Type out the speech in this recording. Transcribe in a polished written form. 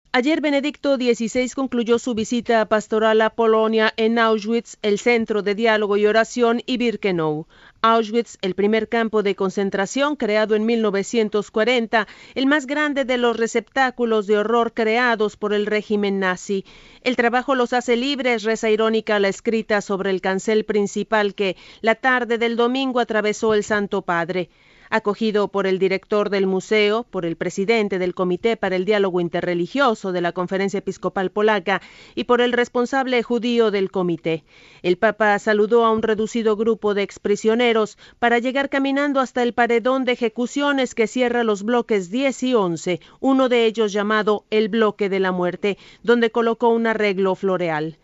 Ayer Benedicto XVI concluyó su visita pastoral a Polonia en Auschwitz, el centro de diálogo y oración, y Birkenau. Auschwitz, el primer campo de concentración creado en 1940, el más grande de los receptáculos de horror creados por el régimen nazi. El trabajo los hace libres, reza irónica la escrita sobre el cancel principal que, la tarde del domingo, atravesó el Santo Padre. Acogido por el director del museo, por el presidente del Comité para el Diálogo Interreligioso de la Conferencia Episcopal Polaca y por el responsable judío del comité. El Papa saludó a un reducido grupo de exprisioneros para llegar caminando hasta el paredón de ejecuciones que cierra los bloques 10 y 11, uno de ellos llamado el bloque de la muerte, donde colocó un arreglo floreal.